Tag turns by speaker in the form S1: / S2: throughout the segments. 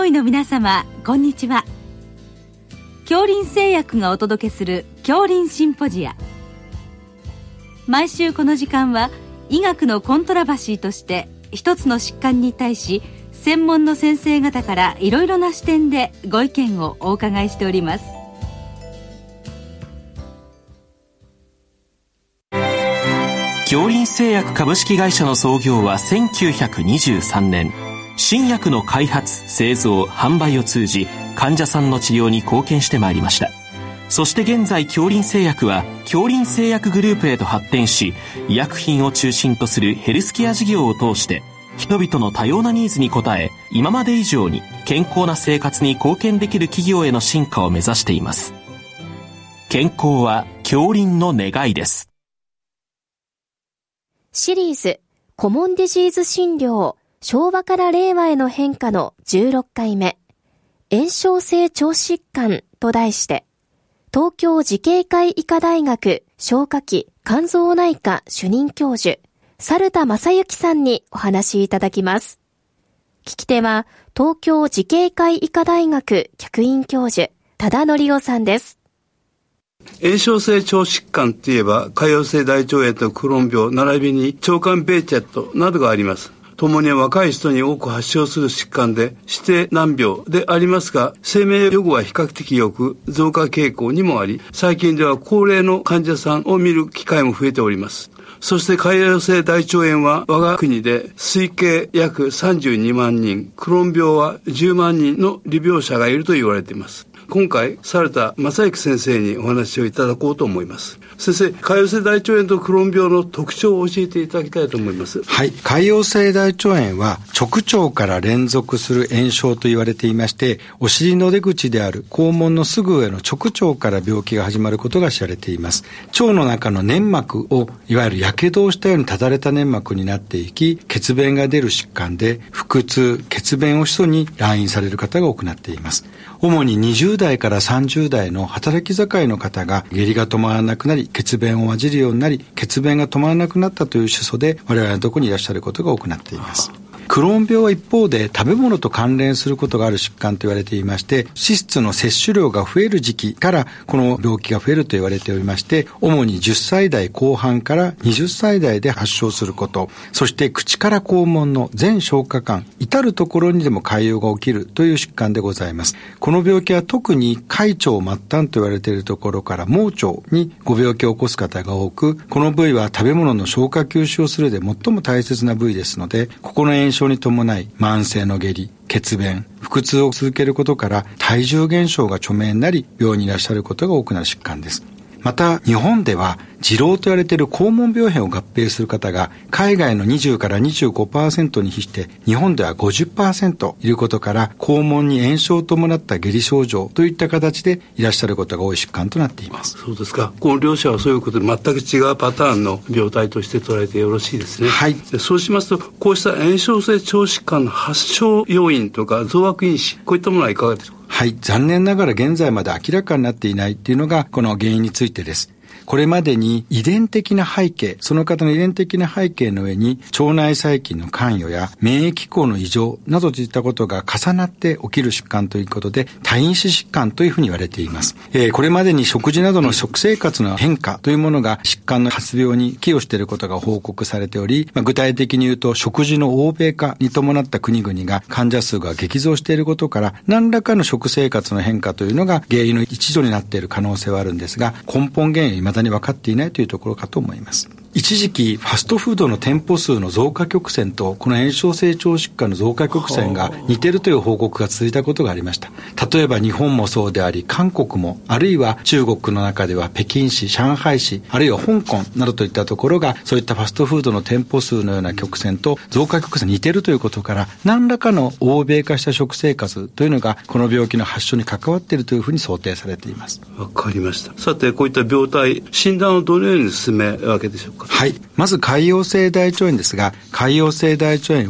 S1: 医の皆様、こんにちは。杏林製薬がお届けする杏林シンポジア。毎週この時間は医学のコントラバシーとして一つの疾患に対し専門の先生方からいろいろな視点でご意見をお伺いしております。
S2: 杏林製薬株式会社の創業は1923年。新薬の開発、製造、販売を通じ患者さんの治療に貢献してまいりました。そして現在杏林製薬は杏林製薬グループへと発展し、医薬品を中心とするヘルスケア事業を通して人々の多様なニーズに応え、今まで以上に健康な生活に貢献できる企業への進化を目指しています。健康は杏林の願いです。
S3: シリーズコモンディジーズ診療昭和から令和への変化の16回目、炎症性腸疾患と題して、東京慈恵会医科大学消化器肝臓内科主任教授猿田正幸さんにお話しいただきます。聞き手は東京慈恵会医科大学客員教授多田則夫さんです。
S4: 炎症性腸疾患といえば潰瘍性大腸炎とクローン病並びに腸管ベーチェットなどがあります。共に若い人に多く発症する疾患で指定難病でありますが、生命予後は比較的良く増加傾向にもあり、最近では高齢の患者さんを見る機会も増えております。そして潰瘍性大腸炎は我が国で推計約32万人、クローン病は10万人の利病者がいると言われています。今回猿田正幸先生にお話をいただこうと思います。先生、潰瘍性大腸炎とクローン病の特徴を教えていただきたいと思います。
S5: はい、潰瘍性大腸炎は直腸から連続する炎症と言われていまして、お尻の出口である肛門のすぐ上の直腸から病気が始まることが知られています。腸の中の粘膜をいわゆるやけどをしたようにただれた粘膜になっていき、血便が出る疾患で、腹痛、血便を基礎に来院される方が多くなっています。主に20代から30代の働き盛りの方が下痢が止まらなくなり、血便を混じるようになり、血便が止まらなくなったという主訴で我々のところにいらっしゃることが多くなっています。クローン病は一方で食べ物と関連することがある疾患と言われていまして、脂質の摂取量が増える時期からこの病気が増えると言われておりまして、主に10歳代後半から20歳代で発症すること、そして口から肛門の全消化管、至るところにでも潰瘍が起きるという疾患でございます。この病気は特に開腸末端と言われているところから盲腸にご病気を起こす方が多く、この部位は食べ物の消化吸収をするで最も大切な部位ですので、ここの炎症に伴い慢性の下痢、血便、腹痛を続けることから体重減少が著名になり、病院にいらっしゃることが多くなる疾患です。また日本では痔瘻と言われている肛門病変を合併する方が海外の20から 25% に比して日本では 50% いることから、肛門に炎症を伴った下痢症状といった形でいらっしゃることが多い疾患となっています。
S4: そうですか。この両者はそういうことで全く違うパターンの病態として捉えてよろしいですね。
S5: はい。
S4: そうしますと、こうした炎症性腸疾患の発症要因とか増悪因子、こういったものはいかがでしょうか。
S5: はい、残念ながら現在まで明らかになっていないというのがこの原因についてです。これまでに遺伝的な背景、その方の遺伝的な背景の上に腸内細菌の関与や免疫機構の異常などといったことが重なって起きる疾患ということで、多因子疾患というふうに言われています。これまでに食事などの食生活の変化というものが疾患の発病に寄与していることが報告されており、具体的に言うと食事の欧米化に伴った国々が患者数が激増していることから、何らかの食生活の変化というのが原因の一助になっている可能性はあるんですが、根本原因は未だに分かっていないというところかと思います。一時期ファストフードの店舗数の増加曲線とこの炎症性腸疾患の増加曲線が似ているという報告が続いたことがありました。例えば日本もそうであり、韓国も、あるいは中国の中では北京市、上海市、あるいは香港などといったところが、そういったファストフードの店舗数のような曲線と増加曲線に似ているということから、何らかの欧米化した食生活というのがこの病気の発症に関わっているというふうに想定されています。
S4: わかりました。さて、こういった病態、診断をどのように進めるわけでしょうか。
S5: はい。まず潰瘍性大腸炎ですが、潰瘍性大腸炎は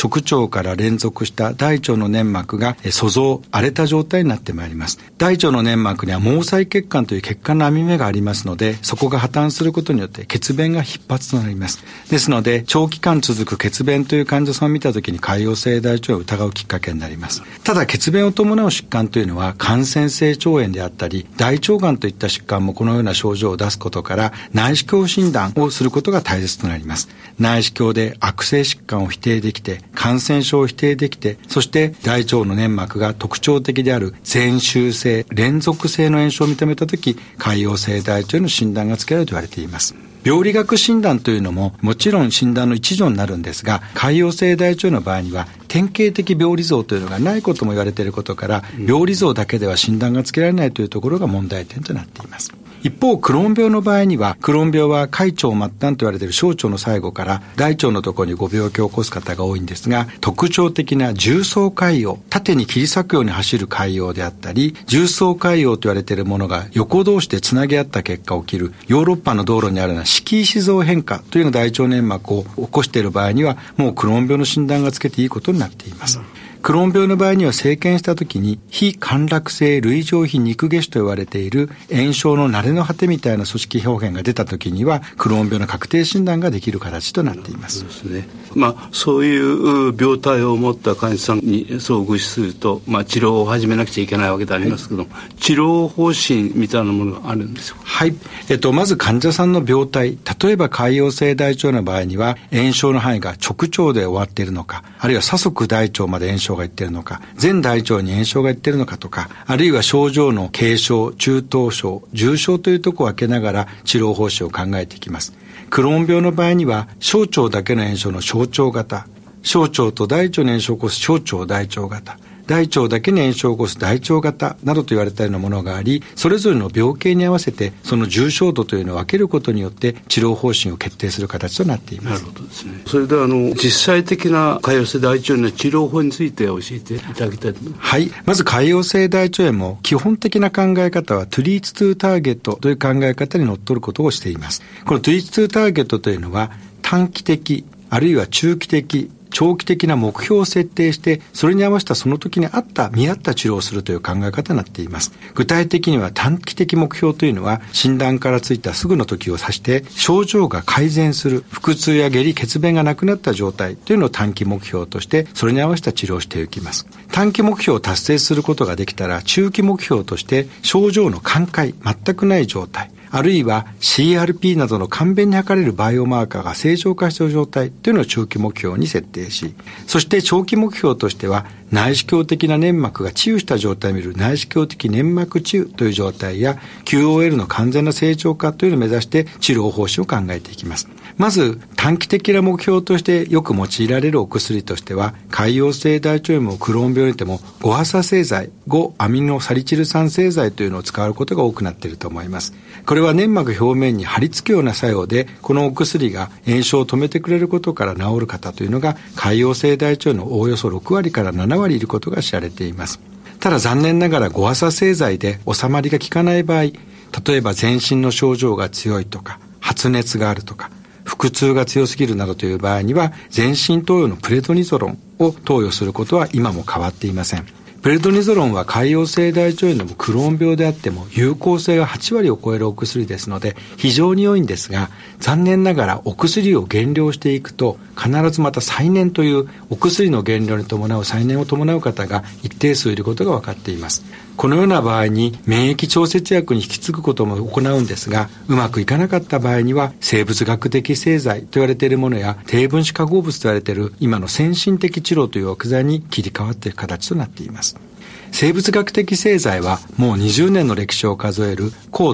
S5: 直腸から連続した大腸の粘膜が粗増、荒れた状態になってまいります。大腸の粘膜には毛細血管という血管の網目がありますので、そこが破綻することによって血便が逼迫となります。ですので長期間続く血便という患者さんを見たときに潰瘍性大腸炎を疑うきっかけになります。ただ血便を伴う疾患というのは感染性腸炎であったり大腸がんといった疾患もこのような症状を出すことから、内視鏡診断をすることが大切となります。内視鏡で悪性疾患を否定できて、感染症を否定できて、そして大腸の粘膜が特徴的である全周性、連続性の炎症を認めたとき、潰瘍性大腸炎の診断がつけられると言われています。病理学診断というのももちろん診断の一助になるんですが、潰瘍性大腸炎の場合には典型的病理像というのがないことも言われていることから、病理像だけでは診断がつけられないというところが問題点となっています。一方、クローン病の場合には、クローン病は開腸末端と言われている小腸の最後から大腸のところにご病気を起こす方が多いんですが、特徴的な重層潰瘍、縦に切り裂くように走る潰瘍であったり、重層潰瘍と言われているものが横同士でつなぎ合った結果起きるヨーロッパの道路にあるような色石像変化というような大腸粘膜を起こしている場合には、もうクローン病の診断がつけていいことになっています。クローン病の場合には生検したときに非陥落性類上皮肉下腫と言われている炎症の慣れの果てみたいな組織表現が出たときにはクローン病の確定診断ができる形となっています。
S4: そうですね。そういう病態を持った患者さんに遭遇すると、治療を始めなくちゃいけないわけでありますけど、はい、治療方針みたいなものがあるんですよ。
S5: はい。まず患者さんの病態、例えば潰瘍性大腸の場合には炎症の範囲が直腸で終わっているのか、あるいは左側大腸まで炎症がいっているのか、全大腸に炎症がいっているのかとか、あるいは症状の軽症、中等症、重症というところを分けながら治療方針を考えていきます。クローン病の場合には小腸だけの炎症の小腸型、小腸と大腸に炎症を起こす小腸大腸型、大腸だけに炎症を起こす大腸型などと言われたようなものがあり、それぞれの病形に合わせてその重症度というのを分けることによって治療方針を決定する形となっています。
S4: なるほどですね。それでは実際的な潰瘍性大腸炎の治療法について教えていただきたいと思います。
S5: はい。まず潰瘍性大腸炎も基本的な考え方はトゥリーツトゥターゲットという考え方にのっとることをしています。このトゥリーツトゥターゲットというのは短期的あるいは中期的長期的な目標を設定して、それに合わせたその時に見合った治療をするという考え方になっています。具体的には短期的目標というのは、診断からついたすぐの時を指して、症状が改善する、腹痛や下痢、血便がなくなった状態というのを短期目標として、それに合わせた治療をしていきます。短期目標を達成することができたら、中期目標として、症状の寛解、全くない状態、あるいは CRP などの簡便に測れるバイオマーカーが正常化した状態というのを中期目標に設定し、そして長期目標としては内視鏡的な粘膜が治癒した状態を見る内視鏡的粘膜治癒という状態や QOL の完全な正常化というのを目指して治療方針を考えていきます。まず短期的な目標としてよく用いられるお薬としては、潰瘍性大腸炎もクローン病にても5アサ製剤、5アミノサリチル酸製剤というのを使うことが多くなっていると思います。これは粘膜表面に貼り付くような作用で、このお薬が炎症を止めてくれることから治る方というのが潰瘍性大腸炎のおおよそ6割から7割いることが知られています。ただ残念ながら5アサ製剤で収まりが効かない場合、例えば全身の症状が強いとか、発熱があるとか、腹痛が強すぎるなどという場合には、全身投与のプレドニゾロンを投与することは今も変わっていません。プレドニゾロンは潰瘍性大腸炎のクローン病であっても有効性が8割を超えるお薬ですので非常に良いんですが、残念ながらお薬を減量していくと必ずまた再燃というお薬の減量に伴う再燃を伴う方が一定数いることが分かっています。このような場合に免疫調節薬に引き継ぐことも行うんですが、うまくいかなかった場合には生物学的製剤と言われているものや低分子化合物と言われている今の先進的治療という薬剤に切り替わっている形となっています。生物学的製剤はもう20年の歴史を数える抗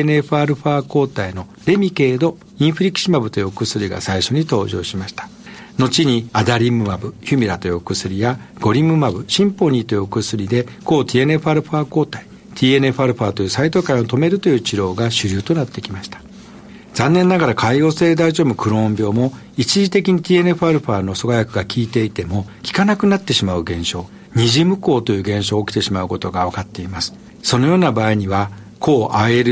S5: TNF-α 抗体のレミケード・インフリキシマブというお薬が最初に登場しました。後にアダリムマブ、ヒュミラというお薬やゴリムマブ、シンポニーというお薬で抗 TNF-α 抗体、TNF-α というサイトカインを止めるという治療が主流となってきました。残念ながら潰瘍性大腸炎クローン病も一時的に TNF-α の阻害薬が効いていても効かなくなってしまう現象、二次無効という現象が起きてしまうことが分かっています。そのような場合には抗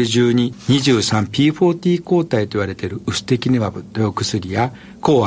S5: IL-12、23P40 抗体と言われているウステキネマブというお薬や、抗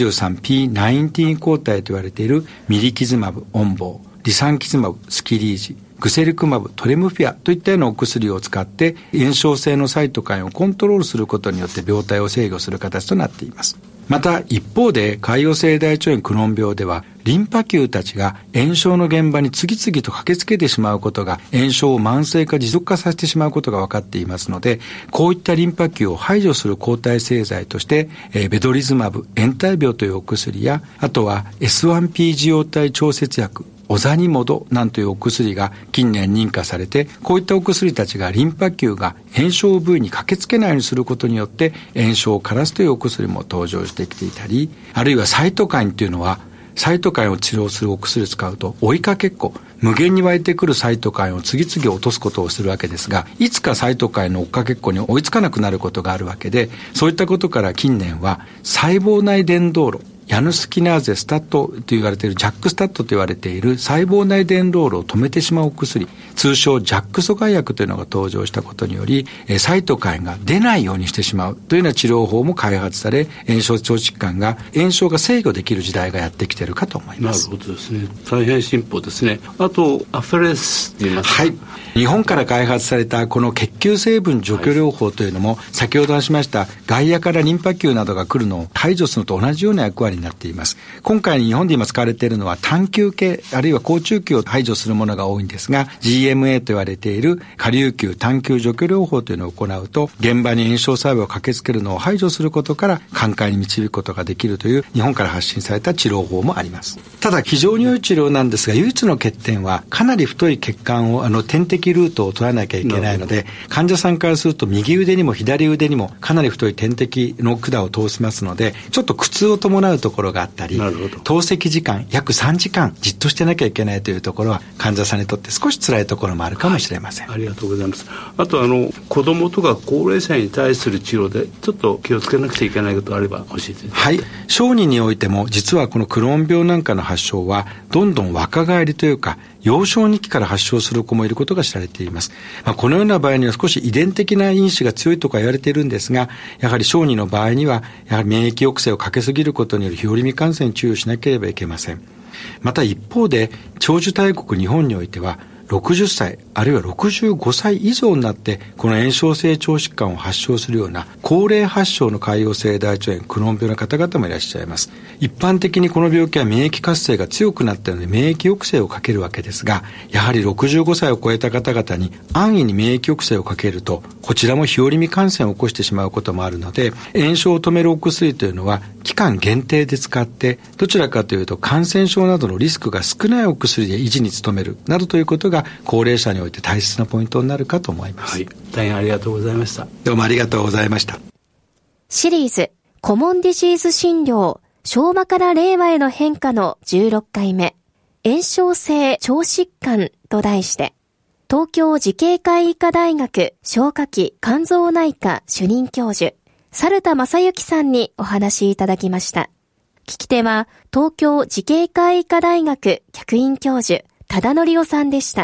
S5: IL-23P19 抗体と言われているミリキズマブ、オンボー、リサンキズマブ、スキリージ、グセルクマブ、トレムフィアといったようなお薬を使って炎症性のサイトカインをコントロールすることによって病態を制御する形となっています。また一方で潰瘍性大腸炎クローン病ではリンパ球たちが炎症の現場に次々と駆けつけてしまうことが炎症を慢性化持続化させてしまうことが分かっていますので、こういったリンパ球を排除する抗体製剤としてベドリズマブ、炎帯病というお薬や、あとは S1P 受容体調節薬オザニモドなんというお薬が近年認可されて、こういったお薬たちがリンパ球が炎症部位に駆けつけないようにすることによって炎症を枯らすというお薬も登場してきていたり、あるいはサイトカインというのはサイトカインを治療するお薬を使うと追いかけっこ、無限に湧いてくるサイトカインを次々落とすことをするわけですが、いつかサイトカインの追っかけっこに追いつかなくなることがあるわけで、そういったことから近年は細胞内伝導路、ヤヌスキナーゼスタットと言われているジャックスタットと言われている細胞内伝導路を止めてしまうお薬、通称ジャック阻害薬というのが登場したことにより、サイトカインが出ないようにしてしまうというような治療法も開発され、炎症腸疾患が炎症が制御できる時代がやってきているかと思います。
S4: なるほどですね。大変進歩ですね。あとアフェレスと言いますか。
S5: はい。日本から開発されたこの血球成分除去療法というのも、先ほど話しました外野からリンパ球などが来るのを排除するのと同じような役割になっています。今回日本で今使われているのは単球系あるいは好中球を排除するものが多いんですが、 GMA と言われている下流球単球除去療法というのを行うと、現場に炎症細胞を駆けつけるのを排除することから寛解に導くことができるという日本から発信された治療法もあります。ただ非常に良い治療なんですが、唯一の欠点はかなり太い血管を点滴ルートを取らなきゃいけないので、患者さんからすると右腕にも左腕にもかなり太い点滴の管を通しますので、ちょっと苦痛を伴うところがあったり、透析時間約3時間じっとしてなきゃいけないというところは患者さんにとって少し辛いところもあるかもしれません。
S4: はい、ありがとうございます。あと子どもとか高齢者に対する治療でちょっと気をつけなくちゃいけないことがあれば教えてください。はい。
S5: 小児においても実はこのクローン病なんかの発症はどんどん若返りというか幼少期から発症する子もいることが知られています。このような場合には少し遺伝的な因子が強いとか言われているんですが、やはり小児の場合にはやはり免疫抑制をかけすぎることによる日和見感染に注意しなければいけません。また一方で長寿大国日本においては60歳あるいは65歳以上になってこの炎症性腸疾患を発症するような高齢発症の潰瘍性大腸炎クローン病の方々もいらっしゃいます。一般的にこの病気は免疫活性が強くなったので免疫抑制をかけるわけですが、やはり65歳を超えた方々に安易に免疫抑制をかけるとこちらも日和見感染を起こしてしまうこともあるので、炎症を止めるお薬というのは期間限定で使って、どちらかというと感染症などのリスクが少ないお薬で維持に努めるなどということが高齢者において大切なポイントになるかと思います。
S4: はい、大変ありがとうございました。
S5: どうもありがとうございました。
S3: シリーズコモンディシーズ診療昭和から令和への変化の16回目、炎症性腸疾患と題して、東京慈恵会医科大学消化器肝臓内科主任教授猿田正幸さんにお話しいただきました。聞き手は東京慈恵会医科大学客員教授多田則夫さんでした。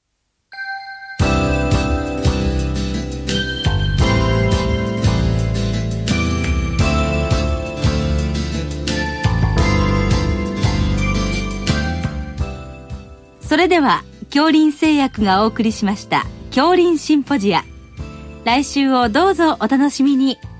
S1: それでは杏林製薬がお送りしました杏林シンポジア、来週をどうぞお楽しみに。